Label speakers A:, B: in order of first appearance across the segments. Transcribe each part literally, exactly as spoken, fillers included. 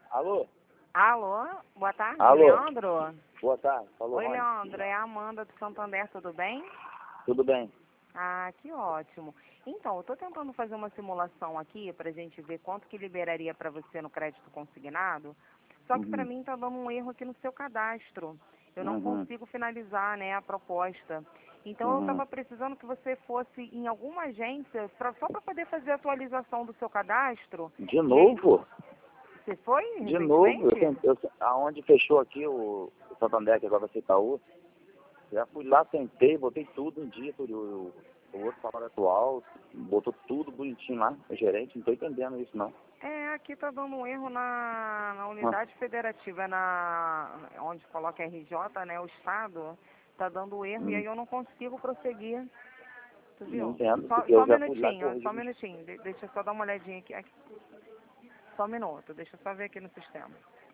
A: Alô?
B: Alô, boa tarde,
A: Alô?
B: Leandro.
A: Boa tarde, falou.
B: Oi,
A: Rony.
B: Leandro, é a Amanda do Santander, tudo bem?
A: Tudo bem?
B: Ah, que ótimo. Então, eu estou tentando fazer uma simulação aqui para a gente ver quanto que liberaria para você no crédito consignado, só que para
A: Uhum.
B: mim está dando um erro aqui no seu cadastro. Eu não
A: Uhum.
B: consigo finalizar, né, a proposta. Então, eu
A: Uhum.
B: estava precisando que você fosse em alguma agência pra, só para poder fazer a atualização do seu cadastro.
A: De
B: E aí,
A: novo?
B: você foi
A: De novo? Eu,
B: recentemente?
A: tentei- eu, aonde fechou aqui o, o Santander, que agora vai ser Itaú, já fui lá, tentei, botei tudo em dia, tudo, o, o outro salário atual, botou tudo bonitinho lá, o gerente, não tô entendendo isso não.
B: É, aqui tá dando um erro na, na
A: Ah,
B: unidade federativa, na, onde coloca R J, né, o Estado, tá dando erro e
A: hum,
B: aí eu não consigo prosseguir, tu
A: não
B: viu?
A: entendo,
B: Só,
A: porque
B: só
A: eu
B: um
A: já fui lá
B: minutinho, só um
A: corrigir.
B: minutinho, de- deixa eu só dar uma olhadinha aqui, aqui. Só um minuto, deixa eu só ver aqui no sistema.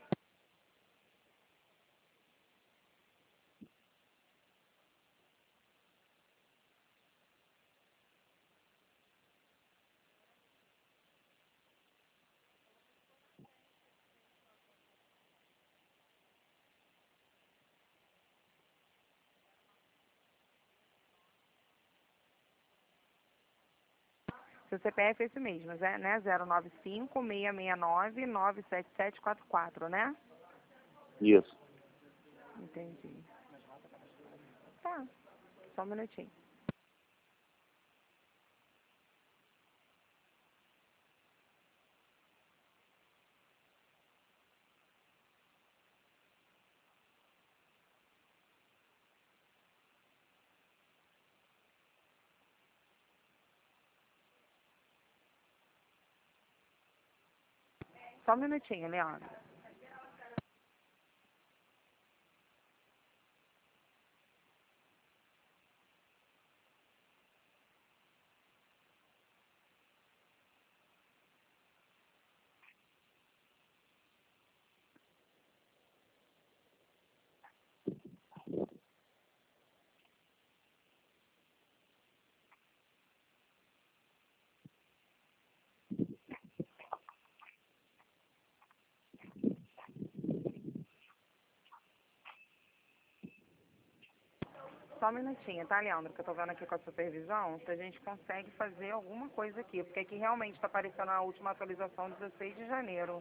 B: Seu C P F é esse mesmo, é, né? zero nove cinco, seis seis nove, nove sete sete quatro quatro, né?
A: Isso.
B: Entendi. Tá, só um minutinho. Só um minutinho, Leandro. Só um minutinho, tá, Leandro? Que eu tô vendo aqui com a supervisão, se a gente consegue fazer alguma coisa aqui. Porque aqui realmente tá aparecendo a última atualização dezesseis de janeiro.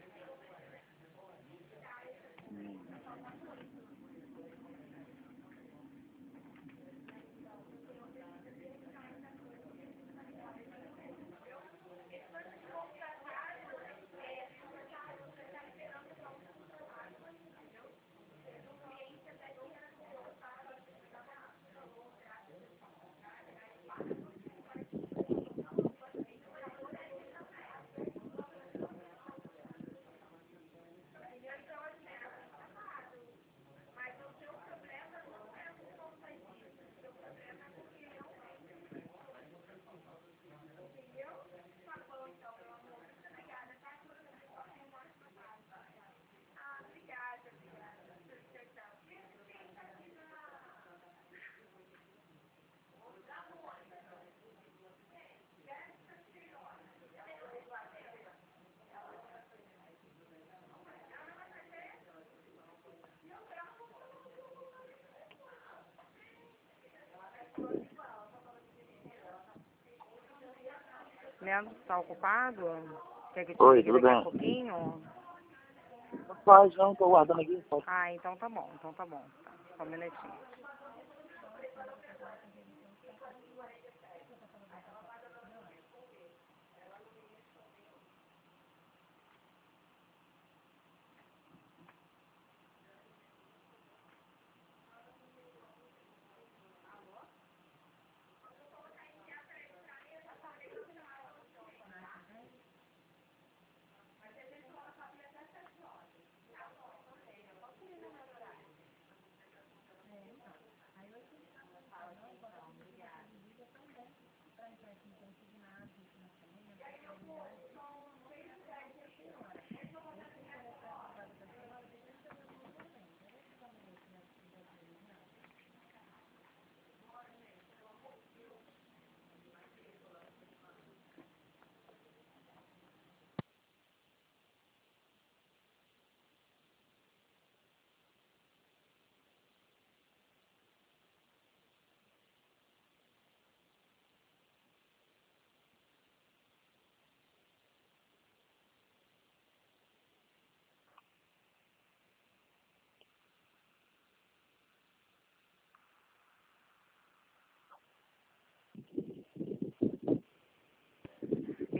B: Leandro, tá ocupado? Quer que eu te
A: Oi,
B: ligue
A: tudo
B: daqui a
A: bem?
B: pouquinho?
A: Pode, não, tô guardando aqui. Pode.
B: Ah, então tá bom, então tá bom. Tá, só um minutinho.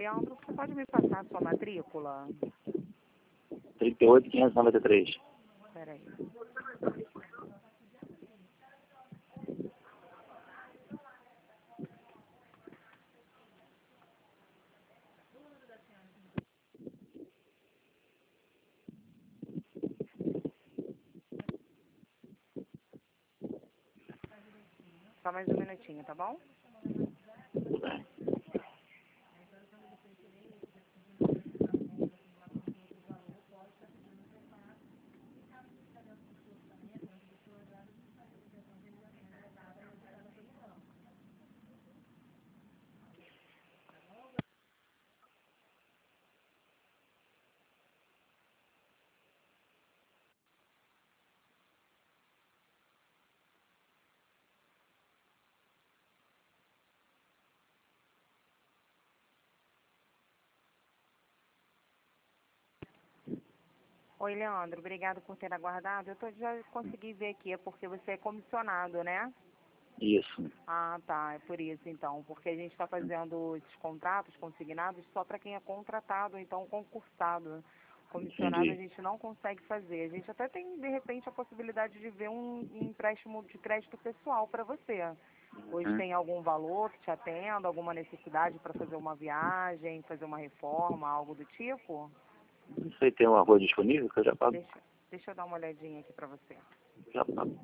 B: Leandro, você pode me passar a sua matrícula?
A: trinta e oito, quinhentos e noventa e três.
B: Peraí. Só mais um minutinho, tá bom?
A: Tudo bem.
B: Oi, Leandro, obrigado por ter aguardado. Eu tô, já consegui ver aqui, é porque você é comissionado, né?
A: Isso.
B: Ah, tá, é por isso então, porque a gente está fazendo esses contratos consignados só para quem é contratado, então concursado. Comissionado a
A: Entendi.
B: gente não consegue fazer. A gente até tem, de repente, a possibilidade de ver um empréstimo de crédito pessoal para você. Hoje
A: Uhum.
B: tem algum valor que te atenda, alguma necessidade para fazer uma viagem, fazer uma reforma, algo do tipo?
A: Não sei, tem uma coisa disponível que eu já pago?
B: Deixa, deixa eu dar uma olhadinha aqui para você.
A: Já pago.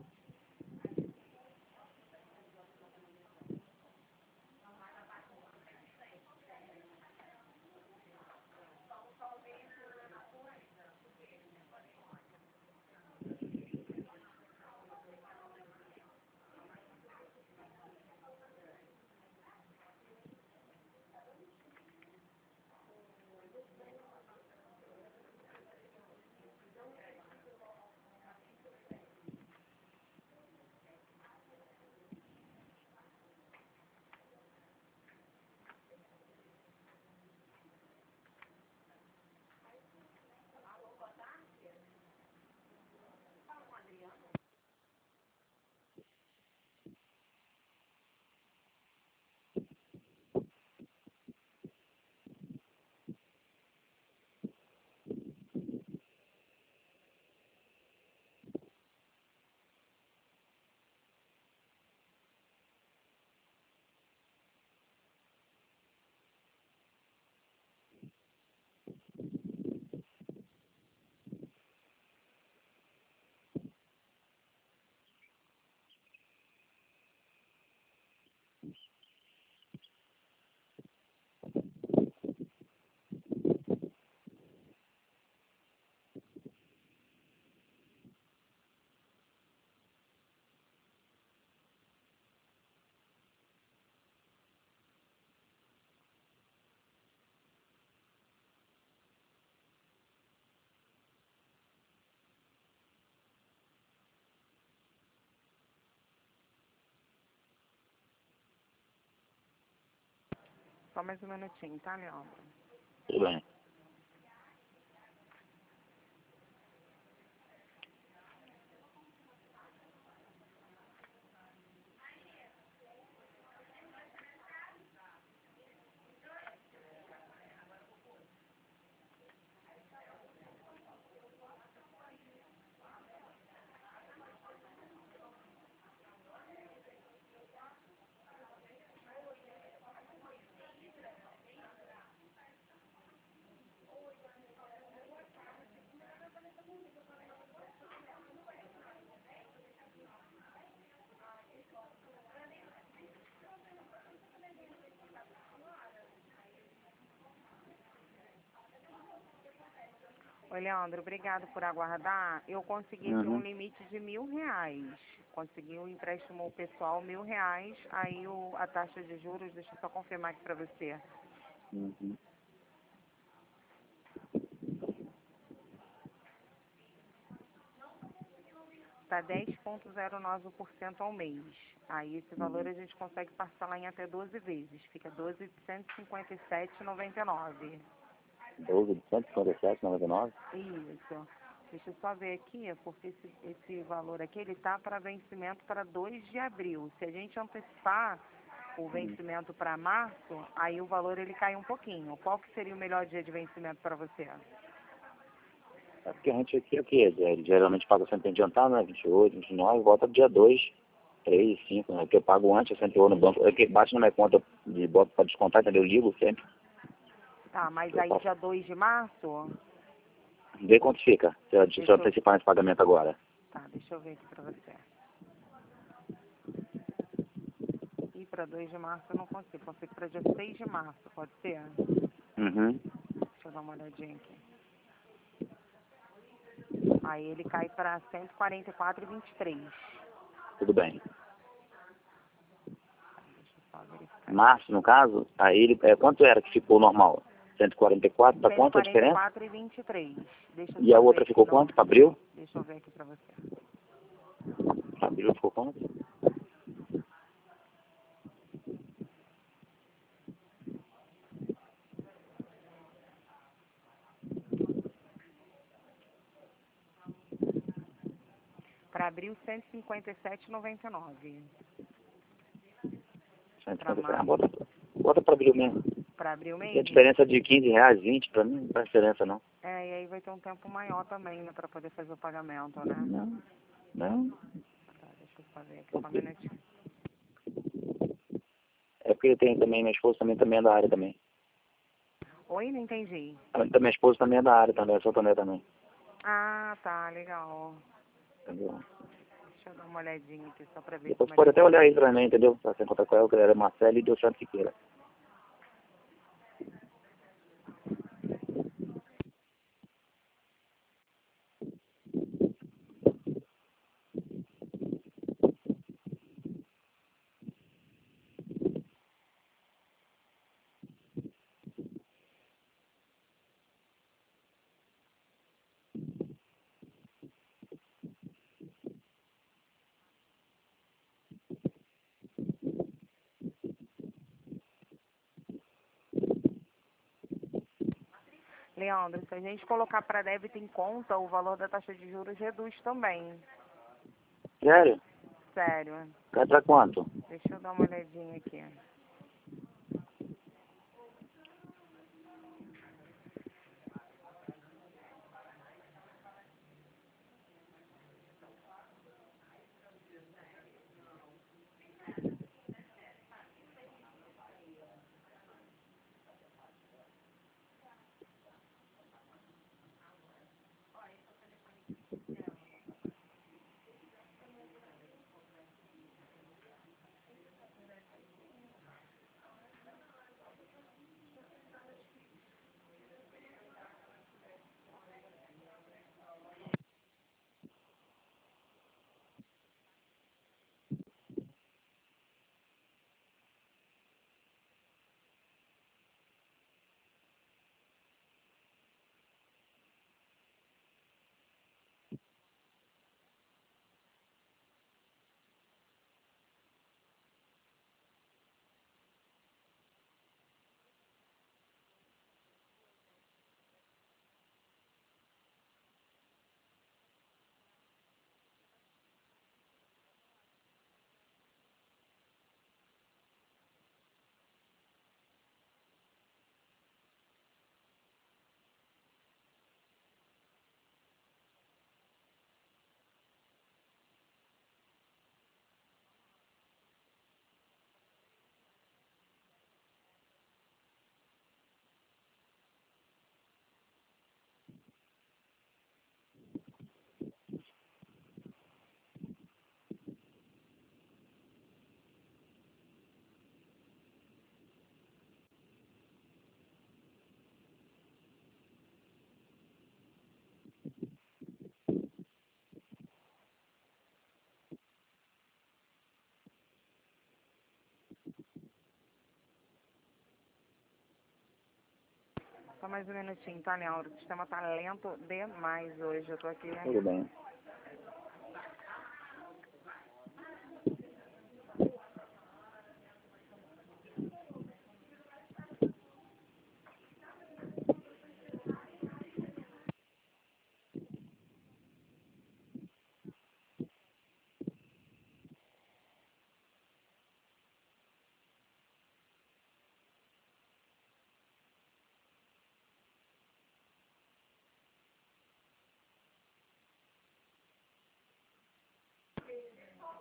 B: Só mais um minutinho, tá, Leandro?
A: Tudo bem.
B: Oi, Leandro, obrigado por aguardar. Eu consegui aqui um
A: Uhum.
B: limite de mil reais. Consegui um empréstimo pessoal mil reais. Aí o, a taxa de juros, deixa eu só confirmar aqui para você.
A: Uhum.
B: Está dez vírgula zero nove por cento ao mês. Aí esse valor
A: Uhum.
B: a gente consegue parcelar em até doze vezes. Fica doze de cento e cinquenta e sete reais e noventa e nove centavos.
A: doze de cento e cinquenta e sete, noventa e nove.
B: Isso. Deixa eu só ver aqui, porque esse, esse valor aqui, ele está para vencimento para dois de abril. Se a gente antecipar o vencimento para março, aí o valor ele cai um pouquinho. Qual que seria o melhor dia de vencimento para você?
A: É porque a gente aqui é o quê? É, geralmente paga sempre adiantado, né? vinte e oito, vinte e nove, volta dia dois, três, cinco, né? Que eu pago antes, eu sempre vou no banco. É que bate na minha conta de bota para descontar, entendeu? Eu ligo sempre.
B: Tá, mas
A: Eu
B: aí
A: faço.
B: dia dois de março?
A: Vê quanto fica, se eu, se eu
B: Deixa eu...
A: antecipar esse pagamento agora.
B: Tá, deixa eu ver aqui para você. E para dois de março eu não consigo, consigo para dia seis de março, pode ser?
A: Uhum.
B: Deixa eu dar uma olhadinha aqui. Aí ele cai para cento e quarenta e quatro e vinte e três.
A: Tudo bem.
B: Deixa eu só verificar.
A: Março, no caso, aí ele, é, quanto era que ficou normal? cento e quarenta e quatro, para quanto a diferença?
B: cento e quarenta e quatro e vinte e três. Deixa eu
A: E a
B: só ver
A: outra
B: aqui
A: ficou
B: no...
A: quanto? Para abril?
B: Deixa eu ver aqui para você.
A: Para abril ficou quanto?
B: Para abril, cento e cinquenta e sete e noventa e nove. Para
A: cento e cinquenta, ah,
B: março,
A: bota, bota para abril mesmo.
B: para abril
A: E a
B: mesmo?
A: diferença de quinze reais, vinte, para mim não faz diferença não.
B: É, e aí vai ter um tempo maior também, né, para poder fazer o pagamento, né?
A: Não, não.
B: Tá, deixa eu só ver aqui, só um minutinho.
A: É porque tem também, minha esposa também, também é da área também.
B: Oi, não entendi.
A: A minha esposa também é da área também, é Santander também.
B: Ah, tá, legal.
A: Entendeu?
B: Deixa eu dar uma olhadinha aqui só para ver
A: Depois
B: como
A: você
B: é
A: pode
B: que
A: até
B: tá.
A: olhar aí também, entendeu? Pra você encontrar com ela, que ela é Marcelo e Deus sabe que queira.
B: Leandro, se a gente colocar para débito em conta, o valor da taxa de juros reduz também.
A: Sério?
B: Sério.
A: Cai pra quanto?
B: Deixa eu dar uma olhadinha aqui. Só mais um minutinho, tá, Leandro? O sistema tá lento demais hoje. Eu tô aqui, né?
A: Tudo bem.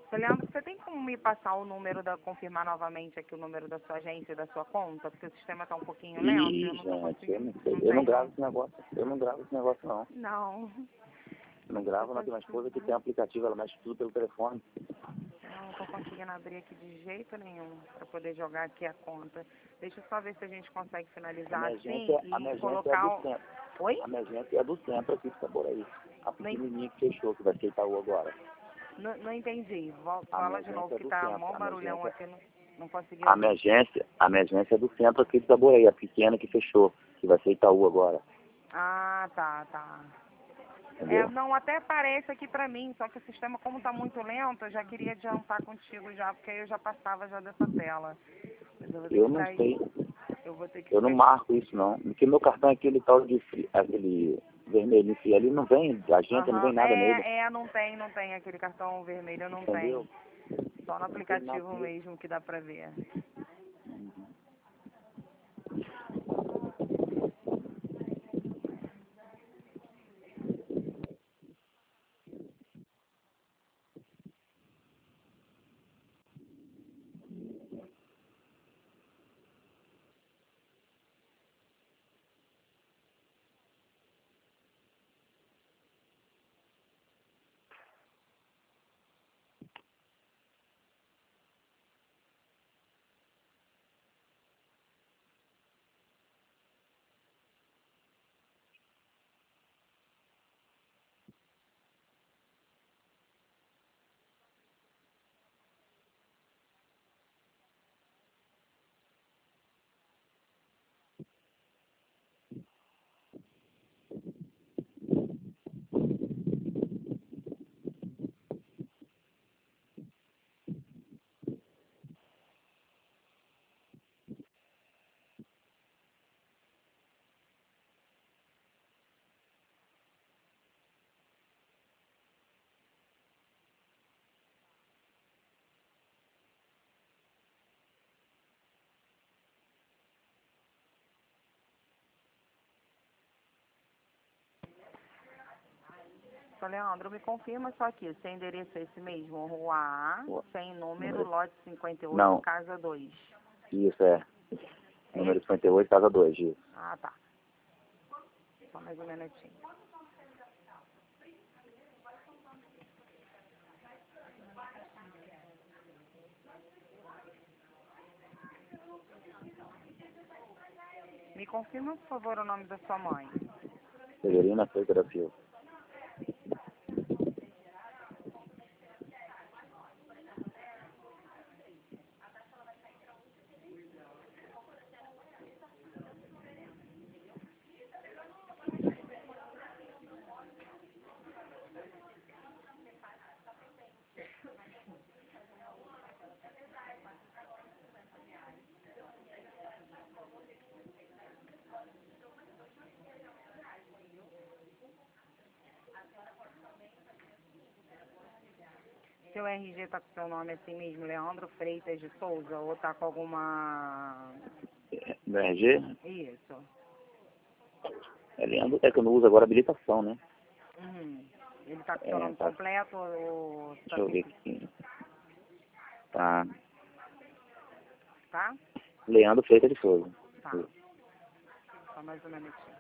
B: Seu Leandro, você tem como me passar o número da, confirmar novamente aqui o número da sua agência e da sua conta? Porque o sistema está um pouquinho lento e eu não estou
A: Gente, eu não
B: conseguindo.
A: sei.
B: Não
A: Eu não
B: tem,
A: gravo
B: não.
A: esse negócio. Eu não gravo esse negócio, não.
B: Não.
A: Eu não gravo, não. Tem uma esposa que tem um aplicativo, ela mexe tudo pelo telefone.
B: Eu não estou conseguindo abrir aqui de jeito nenhum para poder jogar aqui a conta. Deixa eu só ver se a gente consegue
A: A
B: finalizar
A: minha
B: assim
A: agência, a minha
B: e
A: agência é
B: colocar
A: do
B: o...
A: centro.
B: Oi?
A: A minha agência é do centro aqui de Saboraí. A
B: Não, en-
A: pequenininha que fechou, que vai ser Itaú agora.
B: não, não entendi. Vol-
A: A minha
B: Fala de novo
A: agência é
B: que
A: do
B: tá mó
A: centro. A minha
B: barulhão
A: agência,
B: aqui, não, não consegui
A: a minha
B: ouvir.
A: agência, a minha agência é do centro aqui de Saboraí, a pequena que fechou, que vai ser Itaú agora.
B: Ah, tá, tá. É,
A: Entendeu?
B: não, até aparece aqui pra mim, só que o sistema, como tá muito lento, eu já queria adiantar contigo já, porque aí eu já passava já dessa tela. Mas eu vou ter
A: Eu
B: que
A: não
B: sair,
A: sei.
B: eu vou ter que
A: Eu não
B: fechar.
A: marco isso, não. Porque meu cartão é aquele tal de fri- aquele vermelhinho frio ali, não vem agência, não
B: Aham,
A: vem nada nele.
B: é, é, não tem, não tem aquele cartão vermelho, não tem.
A: Entendeu?
B: Só no
A: Não tem nada
B: aplicativo
A: nele.
B: mesmo que dá pra ver. Só, Leandro, me confirma só aqui, seu endereço é esse mesmo, Rua A, sem número,
A: Número...
B: lote cinquenta e oito,
A: Não,
B: casa dois.
A: isso é.
B: É
A: Número
B: esse?
A: cinquenta e oito, casa dois, isso.
B: Ah, tá. Só mais um minutinho. Me confirma, por favor, o nome da sua mãe.
A: Severina Freitas da Silva.
B: Seu R G tá com seu nome assim mesmo, Leandro Freitas de Souza, ou tá com alguma...
A: Meu R G,
B: Isso.
A: é, Leandro, é que eu não uso agora habilitação, né?
B: Uhum. Ele tá com seu
A: É,
B: nome
A: tá.
B: completo ou tá
A: Deixa eu ver
B: com...
A: aqui. Tá.
B: Tá?
A: Leandro Freitas de Souza.
B: Tá.
A: Isso.
B: Só mais um minutinho.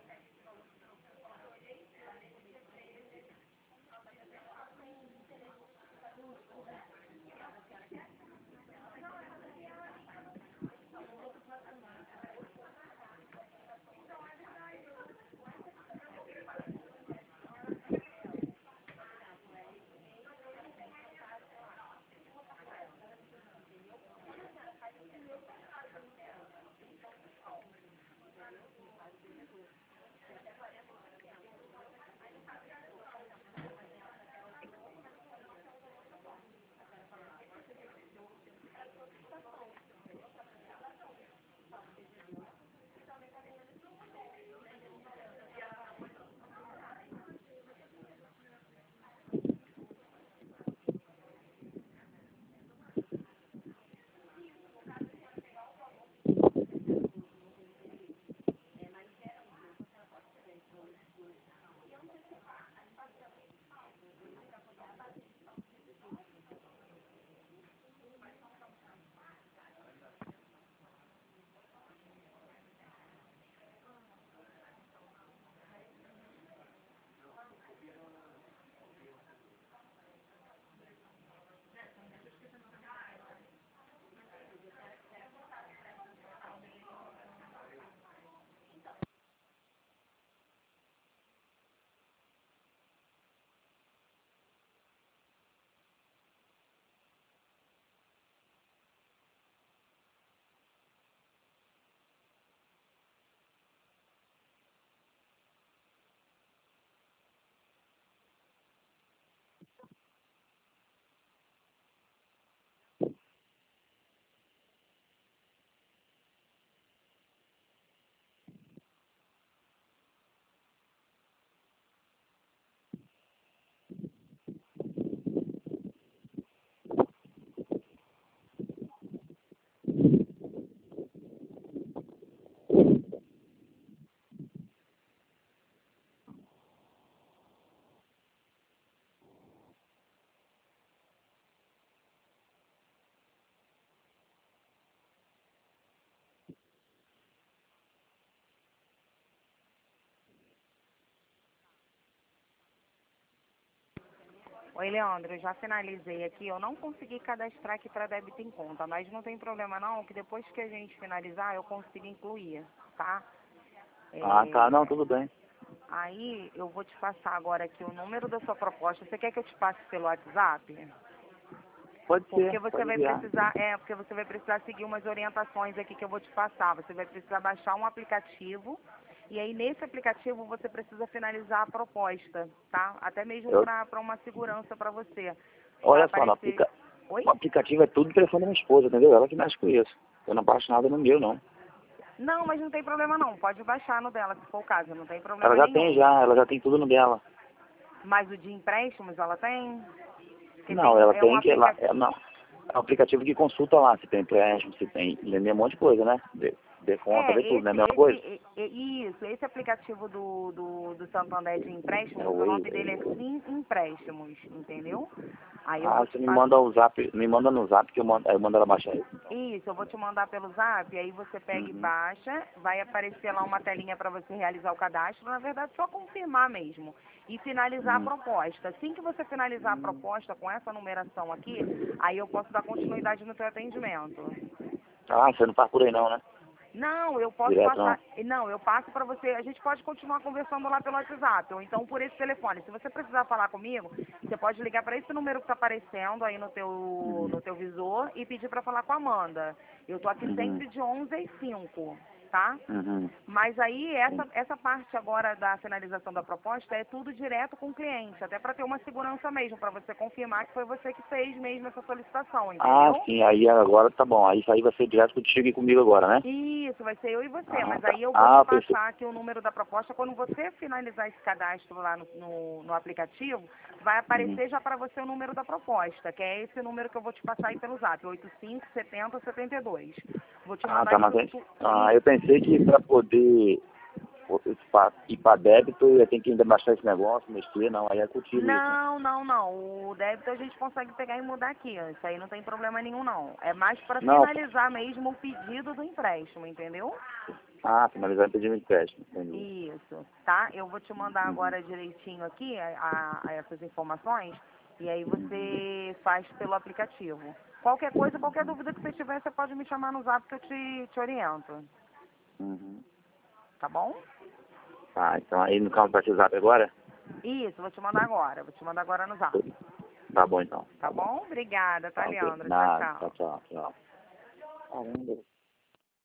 B: Oi, Leandro, eu já finalizei aqui. Eu não consegui cadastrar aqui para débito em conta, mas não tem problema não, que depois que a gente finalizar eu consigo incluir, tá?
A: Ah, tá. Não,
B: É,
A: tudo bem.
B: aí eu vou te passar agora aqui o número da sua proposta. Você quer que eu te passe pelo WhatsApp?
A: Pode
B: Porque
A: ser,
B: você
A: pode
B: vai
A: enviar.
B: precisar, é, porque você vai precisar seguir umas orientações aqui que eu vou te passar. Você vai precisar baixar um aplicativo e aí nesse aplicativo você precisa finalizar a proposta, tá? Até mesmo
A: Eu,
B: para uma segurança para você. Vai
A: olha só, no
B: aparecer.
A: aplica,
B: Oi?
A: o aplicativo é tudo do telefone da minha esposa, entendeu? Ela que mexe com isso. Eu não baixo nada no meu, não.
B: Não, mas não tem problema não. Pode baixar no dela, se for o caso, não tem
A: Ela
B: problema
A: já tem
B: nenhum.
A: já, ela já tem tudo no dela.
B: Mas o de empréstimos ela tem? Porque
A: Não,
B: tem,
A: ela
B: é um
A: tem que ela,
B: aplicativo.
A: é, não. É um aplicativo que consulta lá se tem empréstimo, se tem, entendeu? Um monte de coisa, né? De, de conta,
B: É,
A: vê tudo, né? A
B: esse,
A: mesma coisa?
B: esse, e- e- isso, esse aplicativo do, do, do Santander de
A: É
B: empréstimos,
A: o
B: o
A: Waze.
B: nome dele é Sim Empréstimos, entendeu? Aí eu
A: Ah,
B: vou
A: você
B: te
A: me
B: passar.
A: manda o zap, me manda no zap que eu mando, eu mando ela baixar isso. Então.
B: Isso, eu vou te mandar pelo zap, aí você pega e
A: Uhum.
B: baixa, vai aparecer lá uma telinha para você realizar o cadastro, na verdade só confirmar mesmo, e finalizar a
A: Uhum.
B: proposta. Assim que você finalizar a proposta com essa numeração aqui, aí eu posso dar continuidade no teu atendimento.
A: Ah, você não tá por aí não, né?
B: Não, eu posso
A: Direto não.
B: passar. Não, eu passo para você. A gente pode continuar conversando lá pelo WhatsApp, ou então por esse telefone. Se você precisar falar comigo, você pode ligar para esse número que está aparecendo aí no teu,
A: Uhum.
B: no teu visor e pedir para falar com a Amanda. Eu tô aqui
A: Uhum.
B: sempre de onze às cinco, tá?
A: Uhum.
B: Mas aí, essa, essa parte agora da finalização da proposta é tudo direto com o cliente, até para ter uma segurança mesmo, para você confirmar que foi você que fez mesmo essa solicitação,
A: Ah,
B: entendeu?
A: sim, aí agora tá bom. Aí isso aí vai ser direto contigo e comigo agora, né?
B: Isso, vai ser eu e você,
A: Ah,
B: mas
A: tá.
B: aí eu vou
A: Ah,
B: te
A: eu pensei.
B: passar aqui o número da proposta. Quando você finalizar esse cadastro lá no, no, no aplicativo, vai
A: Uhum.
B: aparecer já para você o número da proposta, que é esse número que eu vou te passar aí pelo zap, oito cinco sete zero sete dois. Vou te
A: Ah,
B: mandar
A: tá, mas
B: isso
A: aí-
B: tudo.
A: ah, eu pensei que para poder ir para débito eu tenho que ainda baixar esse negócio, mexer, não, aí é contigo isso.
B: Não, não, não. O débito a gente consegue pegar e mudar aqui. Isso aí não tem problema nenhum, não. É mais para
A: Não,
B: finalizar mesmo o pedido do empréstimo, entendeu?
A: ah, finalizar o pedido de empréstimo, entendi.
B: Isso, tá? Eu vou te mandar
A: Uhum.
B: agora direitinho aqui a, a- a essas informações e aí
A: Uhum.
B: você faz pelo aplicativo. Qualquer coisa, qualquer dúvida que você tiver, você pode me chamar no zap que eu te, te oriento,
A: Uhum.
B: tá bom?
A: Tá, então aí no caso vai ser zap agora?
B: Isso, vou te mandar agora, vou te mandar agora no zap,
A: Tá bom então,
B: tá
A: tá bom.
B: bom? Obrigada, tá,
A: Tá ok.
B: Leandro? Tchau,
A: Nada, tchau,
B: tchau.
A: tchau, tchau. Caramba.